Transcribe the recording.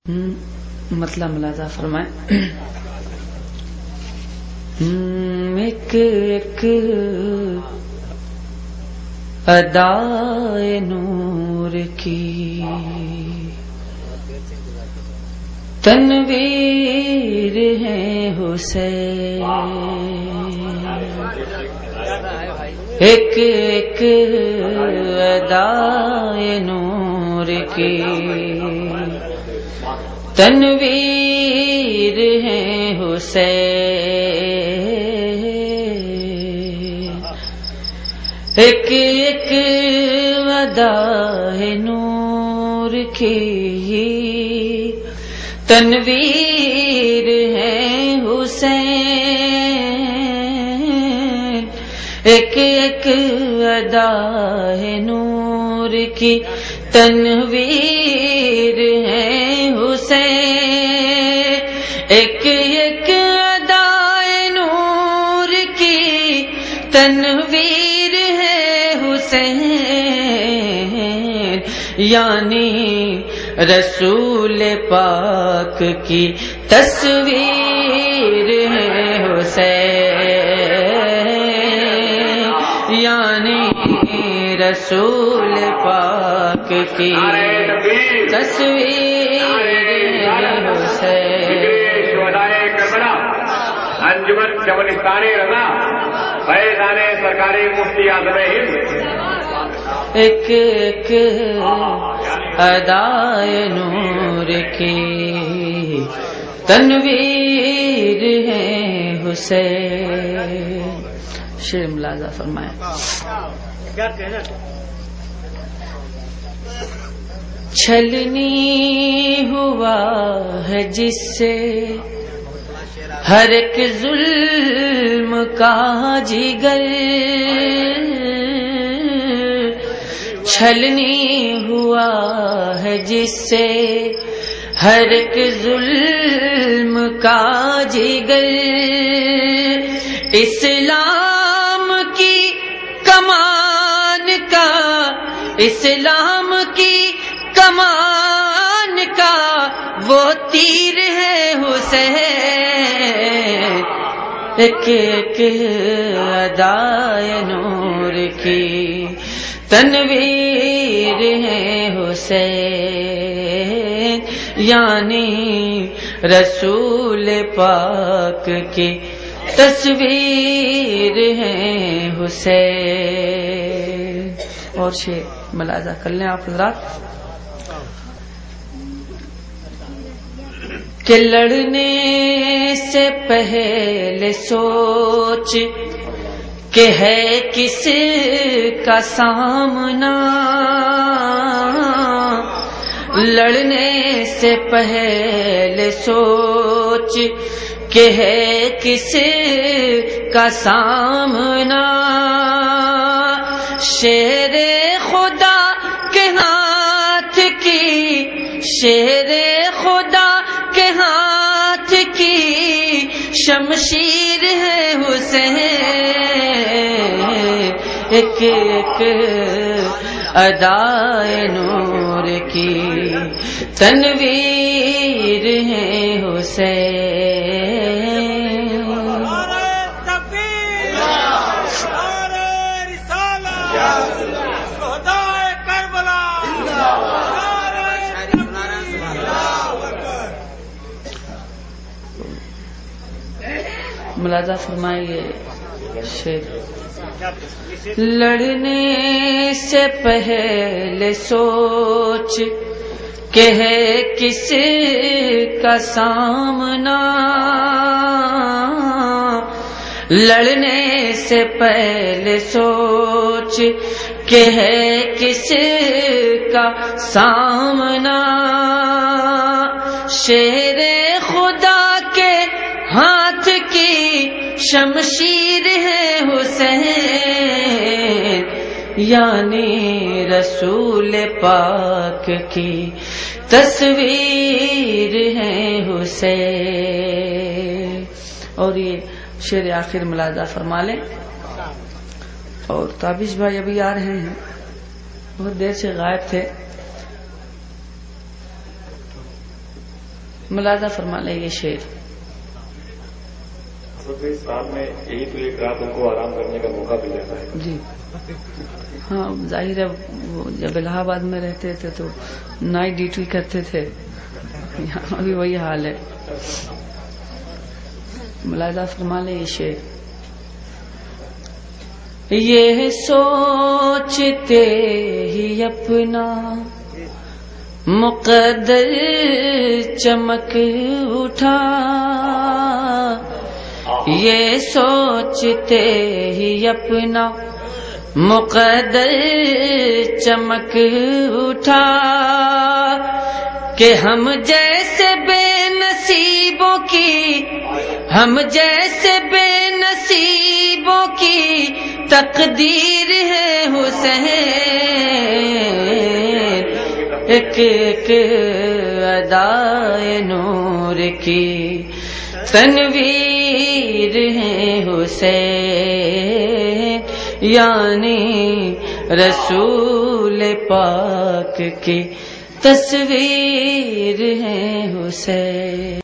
مطلب ملاحظہ فرمائیں. ایک ایک ادائے نور کی تنویر ہے حسین، ایک ایک ادائے نور کی تنویر ہے حسین، ایک ایک ادائے نور کی تنویر ہے حسین، ایک ایک ادائے نور کی تنویر ہے حسین، ایک ایک ادائے نور کی تنویر ہے حسین، یعنی رسول پاک کی تصویر ہے حسین، یعنی رسول پاک کی تصویر ہے حسین. انجمن شبنستان رضا فیضان سرکار مفتی اعظم ہند، ایک ایک ادائے نور کی تنویر ہے حسین. شعر ملاحظہ فرمائیں. چھلنی ہوا ہے جس سے ہر ایک ظلم کا جگر، چھلنی ہوا ہے جس سے ہر ایک ظلم کا جگر، اسلام کی کمان کا، اسلام کی کمان کا وہ تیر ہے حسین، ایک ایک ادائے نور کی تنویر ہے حسین، یعنی رسول پاک کی تصویر ہے حسین. اور شعر ملاحظہ کر لیں آپ حضرات کہ لڑنے سے پہلے سوچ کہ ہے کس کا سامنا، لڑنے سے پہلے سوچ کہ ہے کس کا سامنا، شیر خدا کے ہاتھ کی، شیر خدا کے ہاتھ کی شمشیر ہے حسین، ایک ایک ادائے نور کی تنویر ہے حسین. ملاحظہ فرمائیے شعر. لڑنے سے پہلے سوچ کہ ہے کس کا سامنا، لڑنے سے پہلے سوچ کہ ہے کس کا سامنا، شیر خدا کے ہاتھ کی شمشیر ہے حسین، یعنی رسول پاک کی تصویر ہے حسین. اور یہ شعر آخر ملاحظہ فرما لیں. اور تابش بھائی ابھی آ رہے ہیں، بہت دیر سے غائب تھے. ملاحظہ فرما لیں یہ شعر. سال میں یہی تو ایک رات ان کو آرام کرنے کا موقع مل جاتا ہے. جی ہاں ظاہر ہے وہ جب الہ آباد میں رہتے تھے تو نائٹ ڈیوٹی کرتے تھے. یہاں بھی وہی حال ہے. ملاحظہ فرما لیں یہ شعر. یہ سوچتے ہی اپنا مقدر چمک اٹھا، یہ سوچتے ہی اپنا مقدر چمک اٹھا کہ ہم جیسے بے نصیبوں کی، ہم جیسے بے نصیبوں کی تقدیر ہے حسین. ایک ایک ادائے نور کی تنویر ہے حسین، یعنی رسول پاک کی تصویر ہے حسین.